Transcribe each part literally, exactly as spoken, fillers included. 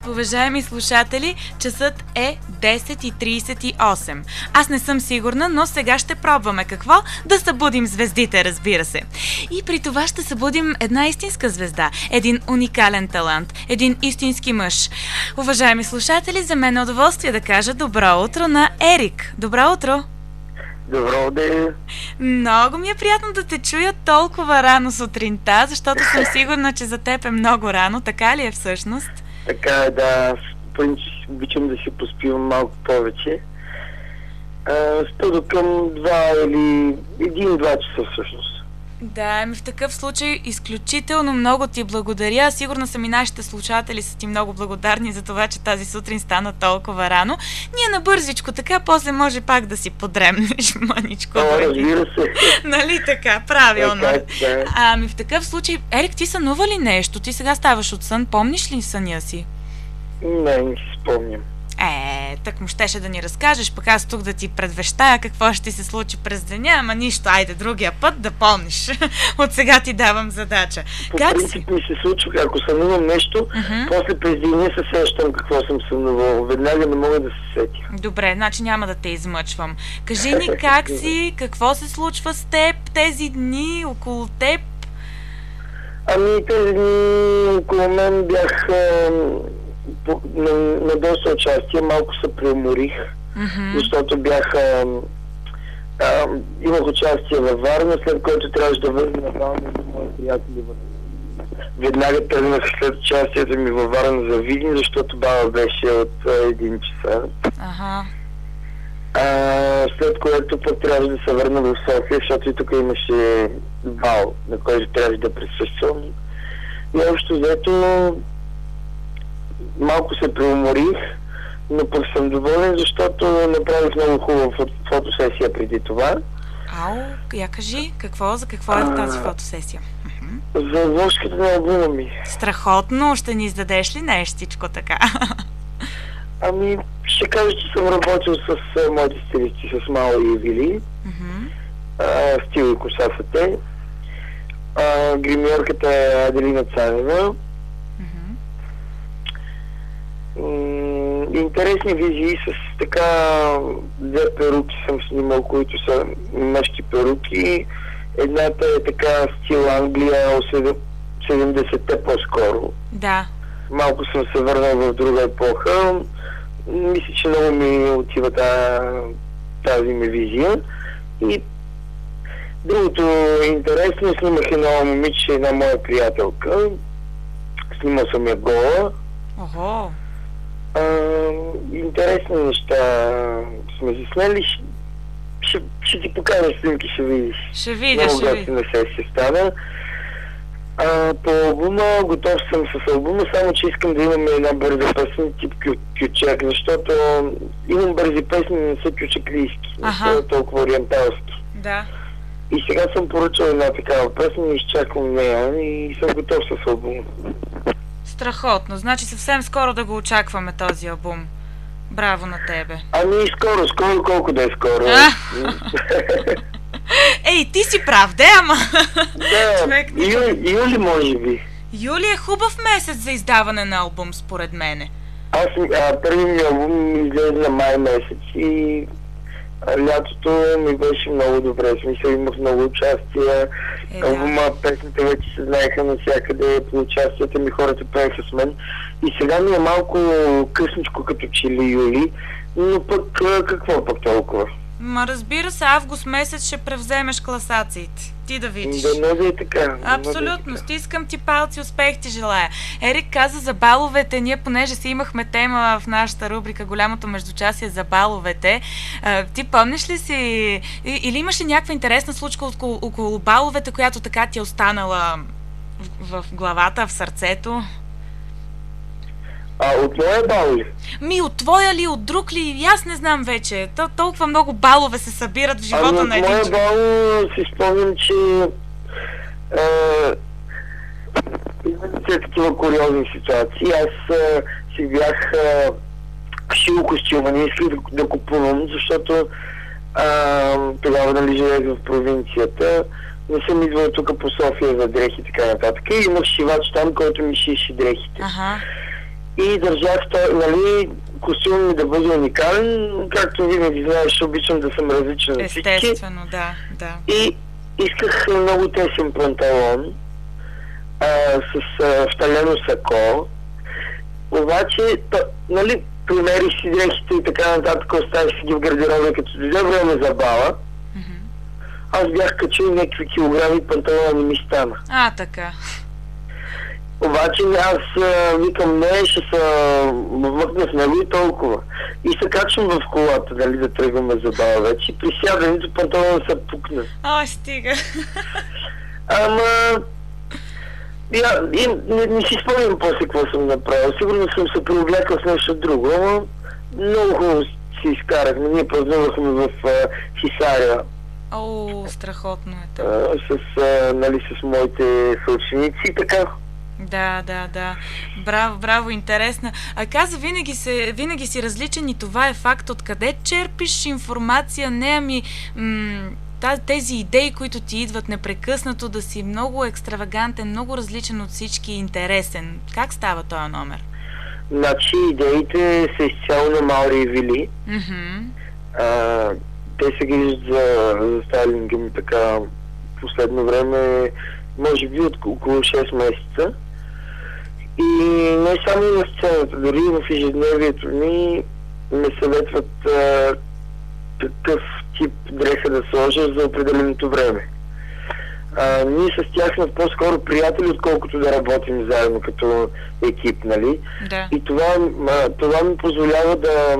Уважаеми слушатели, часът е десет и тридесет и осем. Аз не съм сигурна, но сега ще пробваме какво? Да събудим звездите, разбира се. И при това ще събудим една истинска звезда, един уникален талант, един истински мъж. Уважаеми слушатели, за мен е удоволствие да кажа добро утро на Ерик. Добро утро! Добро ден! Много ми е приятно да те чуя толкова рано сутринта, защото съм сигурна, че за теб е много рано. Така ли е всъщност? Така е, да. Принцип, обичам да си поспивам малко повече. Сто до към два или един-два часа всъщност. Да, ми в такъв случай изключително много ти благодаря. Сигурна съм и нашите слушатели са ти много благодарни за това, че тази сутрин стана толкова рано. Ние набързичко така, после може пак да си подремнеш мъничко. О, разбира се. Нали така, правилно. Така, да. Ами в такъв случай, Ерик, ти сънува ли нещо? Ти сега ставаш от сън, помниш ли съня си? Не, не си спомням. Е, так му щеше да ни разкажеш, пък аз тук да ти предвещая какво ще ти се случи през деня, ама нищо, айде другия път да помниш. От сега ти давам задача. По как принцип си? ми се случва, ако сънувам нещо, Uh-huh. после през деня се сещам какво съм сънувал. Веднага не мога да се сетя. Добре, значи няма да те измъчвам. Кажи ни как си, какво се случва с теб тези дни, около теб? Ами тези дни около мен бях по, на, на доста участие, малко се преуморих, Mm-hmm. защото бях а, а, имах участие във Варна, след което трябваше да върна на Варна за мои приятели. Веднага тръгнах след участието ми във Варна за Видин, защото баба беше от а, един часа. Ага. А, след което пък трябваше да се върна в София, защото и тук имаше бал, на който трябваше да присъствам. И общо взето малко се преуморих, но пък съм доволен, защото направих много хубава фото, фотосесия преди това. Ау, я кажи, какво, за какво е тази фотосесия? За вложката на албума ми. Страхотно, ще ни издадеш ли нещичко така? Ами, ще кажа, че съм работил с а, моите стилисти, с Мало и Вили. Mm-hmm. А, стил и коса са те. А, гримьорката е Аделина Цанева. Mm-hmm. М- интересни визии с така две перуки съм снимал, които са мъжки перуки. Едната е така стил Англия, седемдесетте по-скоро. Да. Малко съм се върнал в друга епоха. Мисля, че много ми отива тази ми визия. И другото интересно, снимах едно момиче, една моя приятелка. Снимал съм я гола. Ого! А, интересни неща сме заснели. Ще, ще, ще ти покажа снимки, ще видиш. Ще видя, много ще видя. на сесия стана. А, по албума, готов съм с албума, само че искам да имаме една бърза песен тип кючек, защото имам бързи песни, не са кючеклийски, не Аха. са толкова ориенталски. Да. И сега съм поръчал една такава песен и изчаквам нея и съм готов с албума. Страхотно. Значи съвсем скоро да го очакваме този албум. Браво на тебе. Ами скоро, скоро, колко да е скоро. А? Ей, ти си прав, де, ама... Да, Човек, юли, юли може би. Юли е хубав месец за издаване на албум, според мене. Аз а, първи ми албум ми излезе на май месец и а, лятото ми беше много добре. В смисъл, имах много участия. Е, да. Албума, песните вече се знаеха навсякъде, по участията ми хората пееха с мен. И сега ми е малко късничко като че ли юли, но пък а, какво пък толкова? Ма разбира се, август месец ще превземеш класациите. Ти да видиш. Да, не да е така. Да, Абсолютно. да е Стискам ти палци, успех ти желая. Ерик каза за баловете. Ние, понеже си имахме тема в нашата рубрика Голямото междучасие за баловете. А, ти помниш ли си, или имаш ли някаква интересна случка около, около баловете, която така ти е останала в, в главата, в сърцето? А от моя бал ли? Ми, от твоя ли, от друг ли? И аз не знам вече. То, толкова много балове се събират в живота ами на от един моя човек. бал си спомням, че имам все такива куриозни ситуации. Аз а, си бях а, шил костюма, не исках да, да купувам, защото а, тогава нали живеех в провинцията. Не съм идвал тук по София за дрехи и така нататък. И имах шивач там, който ми шиеше дрехите. Ага. И държах, нали, костюм ми да бъде уникален, както винаги знаеш, обичам да съм различен от всички. Естествено, да, да. И исках много тесен панталон а, с а, вталено сако. Обаче, та, нали, примерих си дрехите и така нататък, оставих си ги в гардероба, като дойде време за бала. Mm-hmm. Аз бях качил някакви килограми, панталона не ми стана. А, така. Обаче аз а, викам, не, ще се вмъкна в него и толкова. И се качвам в колата, дали да тръгваме за бала вече. При сядането панталона се пукна. О, стига. Ама... Я, и, не, не си спомням после какво съм направил. Сигурно съм се преоблякал с нещо друго, но много хубаво си изкарахме. Ние празнувахме в а, Хисаря. О, страхотно е това. А, с, а, нали, с моите съученици и така. Да, да, да. Браво, браво, интересна. А каза, винаги, се, винаги си различен и това е факт. Откъде черпиш информация? Не, ами... М- тези идеи, които ти идват непрекъснато, да си много екстравагантен, много различен от всички, интересен. Как става този номер? Значи идеите са изцяло на Маури и Вили. Mm-hmm. А, те се грижат за, за стайлинга ми така последно време, може би от около шест месеца. И не само на сцената, дори в ежедневието ми ме съветват а, какъв тип дреха да сложа за определеното време. А, ние с тях сме по-скоро приятели, отколкото да работим заедно като екип, нали? Да. И това, това ми позволява да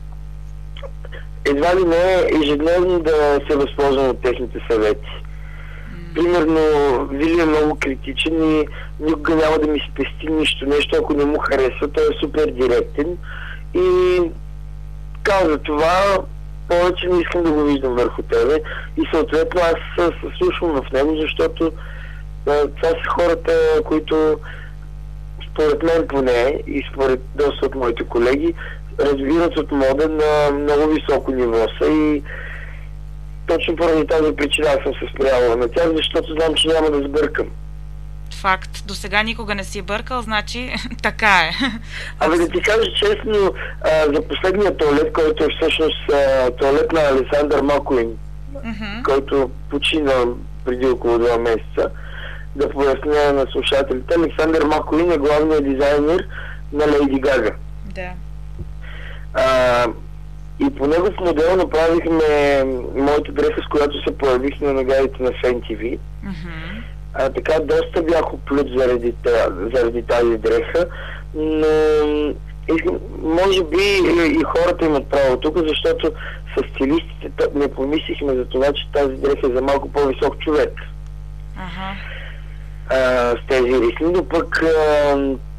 едва ли не ежедневно да се възползвам от техните съвети. Mm. Примерно, Вили е много критичен и никога няма да ми спести нищо, нещо, ако не му харесва, той е супер директен и казва това, повече не искам да го виждам върху тебе и съответно аз се слушам в него, защото а, това са хората, които според мен поне и според доста от моите колеги разбират от мода на много високо ниво са и точно поради тази причина аз съм се спряла на тях, защото знам, че няма да сбъркам. Факт. До сега никога не си бъркал, значи така е. Абе да ти кажа честно, а, за последния туалет, който е всъщност а, туалет на Александър Макуин, mm-hmm. който почина преди около два месеца, да поясня на слушателите. Александър Макуин е главният дизайнер на Лейди Гага. Да. А, и по негов модел направихме моята дреха, с която се появих на наградите на Фен Ти Ви. Mm-hmm. А, така доста бях оплют заради, заради тази дреха, но искам, може би и, и хората имат право тук, защото с стилистите не помислихме за това, че тази дреха е за малко по-висок човек. Ага. А, с тези рисни, но пък а,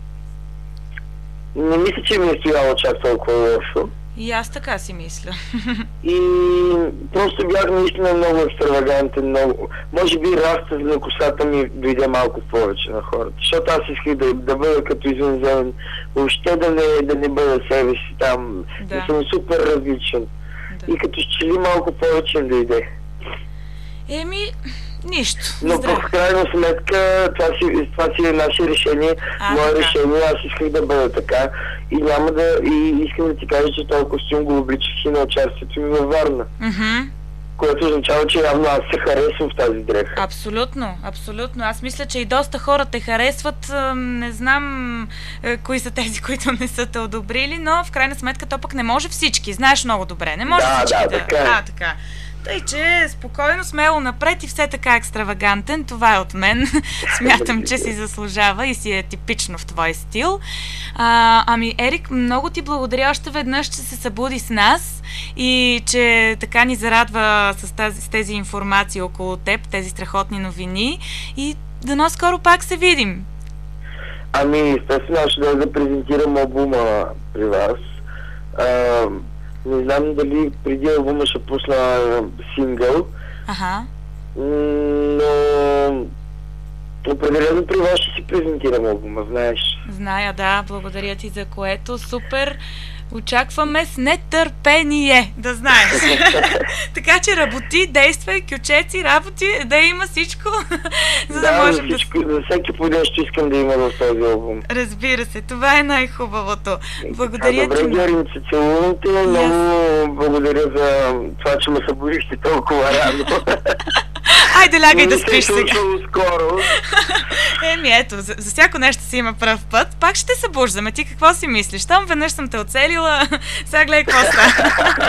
не мисля, че ми е стояло чак толкова лошо. И аз така си мисля. И просто бях наистина много екстравагантен, много... Може би раста на косата ми дойде малко повече на хората. Защото аз исках да, да бъда като извънземен, въобще да не, да не бъда себе си там, да, да съм супер различен. Да. И като че ли малко повече им дойде. Еми, нищо. Но в крайна сметка това си, това си е наше решение, а, мое да. решение, аз исках да бъда така и няма да, и искам да ти кажа, че този костюм го обличах и на участието ми във Варна. Mm-hmm. Което означава, че явно аз се харесвам в тази дреха. Абсолютно, абсолютно. Аз мисля, че и доста хора те харесват. Не знам е, кои са тези, които не са те одобрили, но в крайна сметка то пък не може всички. Знаеш много добре. Не може да, всички да. да... Така е. А, така. Тъй, че спокойно, смело напред и все така екстравагантен. Това е от мен. Смятам, че си заслужава и си е типично в твой стил. А, ами, Ерик, много ти благодаря още веднъж, че се събуди с нас и че така ни зарадва с, тази, с тези информации около теб, тези страхотни новини и дано скоро пак се видим. Ами, естествено, ще да, да презентирам албума при вас. А, не знам дали преди албума ще пусна сингъл. Ага. Но определено при вас ще си презентирам албума, знаеш. Зная, да. Благодаря ти за което. Супер. Очакваме с нетърпение, да знаеш. Така че работи, действай, кючеци, работи, да има всичко, за да, да може за, всичко, да... за всеки по нещо искам да има в този албум. Разбира се, това е най-хубавото. Благодаря а, добре, ти. Добре, Георги, се целувате. Yes. Много благодаря за това, че ме събудихте толкова рано. Айде, лягай да спиш сега. Скоро. Еми ето, за, за всяко нещо си има пръв път. Пак ще се буждаме. Ти какво си мислиш? Там веднъж съм те оцелила. Сега гледай какво става.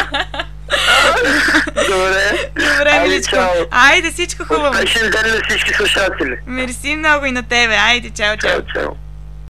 Добре. Добре, миличко. Айде, всичко хубаво. Успешен ден на всички слушатели. Мерси много и на тебе. Айде, чао, чао. Чао, чао.